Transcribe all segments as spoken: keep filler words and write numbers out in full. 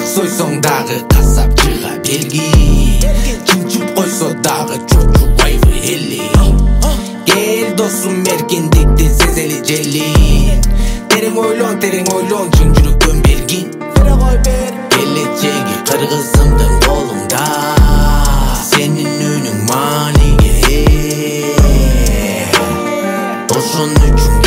Soysoң дағы қасапшыға бергин, чынчып қойсо дағы чочук айвы элли. Кел досум эркиндиктин сезели желин, терең ойлон терең ойлон чын жүрөктөн бергин. Келечеги кыргызымдын колуңда, сенин үнүң мааниге ээ. Ошон үчүн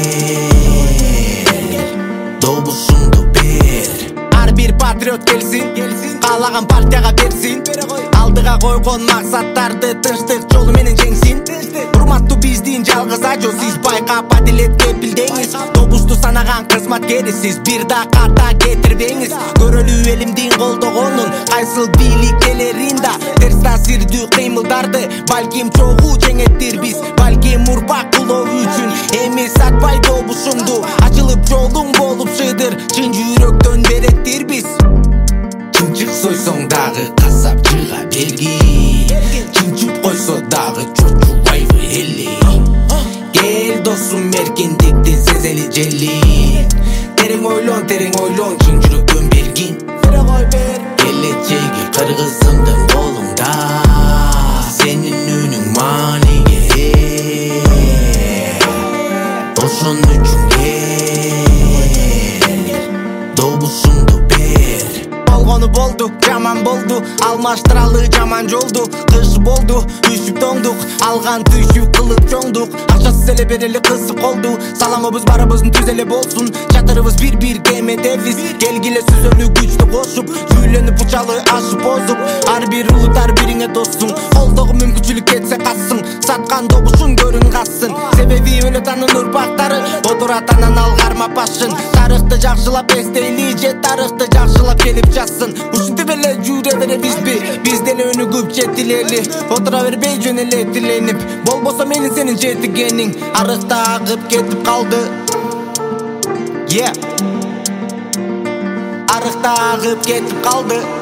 кел, добушуңду бер. Ар бир патриот келсин, каалаган партияга берсин, алдыга койгон максаттарды тынчтык жолу менен жеңсин. Урматтуу биздин жалгыз ажо, сиз байкап адилетке билдеңиз. Добусту санаган кызматкерисиз, бир да ката кетирбеңиз. Көрөлү элимдин колдогонун кайсыл бийликтерин да терс таасирдүү кыймылдарды балким чогуу жеңеттир биз. Балким урпак кулоо үчүн эми сатпай добушумду, ачылып жолуң болуп шыдыр, чын жүрөктөн береттир биз. Чынчык сойсоң дагы касапчыга бергин, чынчып койсо дагы чочук айвы элли. Кел досум эркиндиктин сезели желин, терең ойлон терең ойлон чын жүрөктөн бергин. Келечеги кыргызымдын колуңда, сенин үнүң мааниге ээ. Ошон үчүн кел, добушуңду бер. Болгону болду, жаман болду, алмаштыралы жаман жолду. Кыш болду, үшүп тоңдук, алган түйшүп кылып чоңдук. Акчасыз эле берели кысып колду, саламыбыз барыбыздын түз эле болсун. Чатырыбыз бир-бир кемедебиз, келгиле сүзөлү күчтү кошуп, жүүлөнүп учалы ашып озуп. Ар бир улут ар бириңе доссуң, колдогу мүмкүнчүлүк кетсе кассың. Саткан добушуң көрүн кассың, себеби өлөт анын урпактары, отурат анан ал кармап башын. Тарыхты жакшылап эстейли же тарыхты жакшылап келип жазсын. Ушинтип эле жүрө беребизби, биз деле өнүгүп жетилели. Отура бербей жөн эле тиленип, болбосо менин сенин жетигениң арыкта агып кетип калды. Yeah. Арыкта агып кетип калды.